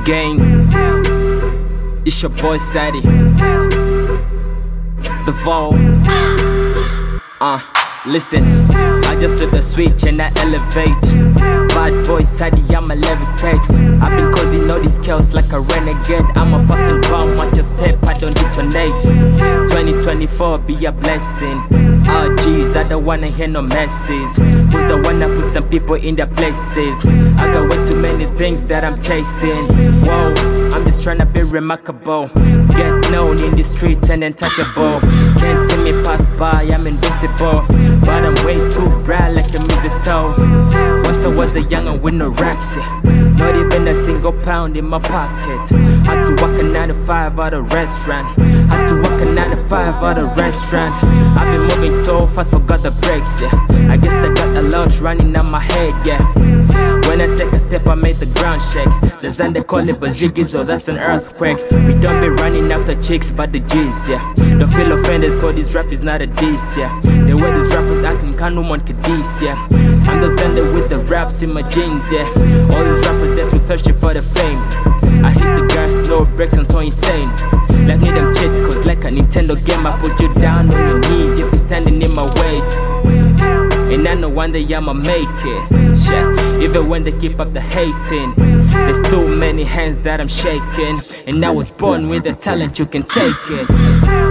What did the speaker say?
Gang, it's your boy Sadie, the Vol. Listen, I just flip the switch and I elevate. Bad boy Sadie, I'ma levitate. I've been causing all these chaos like a renegade. I'm a fucking bomb, watch your step, I don't detonate. 2024 be a blessing. Oh jeez, I don't wanna hear no messes, cause I wanna put some people in their places. I got way too many things that I'm chasing. Whoa, I'm just tryna be remarkable, get known in the streets and untouchable. Can't see me pass by, I'm invincible, but I'm way too bright like a mistletoe. Once I was a youngin' with no racks, yeah, not even a single pound in my pocket. Had to work a 9 to 5 at a restaurant. Had to work a 9 to 5 at a restaurant. I've been moving so fast, forgot the brakes, yeah. I guess I got a lot running on my head, yeah. When I take a step, I make the ground shake. The Zan they call it Bajigizo, that's an earthquake. We don't be running after chicks, but the G's, yeah. Don't feel offended, cause this rap is not a diss, yeah. The way these rappers acting, can't no one can diss, yeah. I'm the Xander with the raps in my jeans, yeah. All these rappers, they're too thirsty for the fame. I hit the gas, no brakes, I'm so insane. Let me them cheat, cause like a Nintendo game, I put you down on your knees if you're standing in my way. And I know one day I'ma make it, yeah. Even when they keep up the hating, there's too many hands that I'm shaking. And I was born with the talent, you can take it.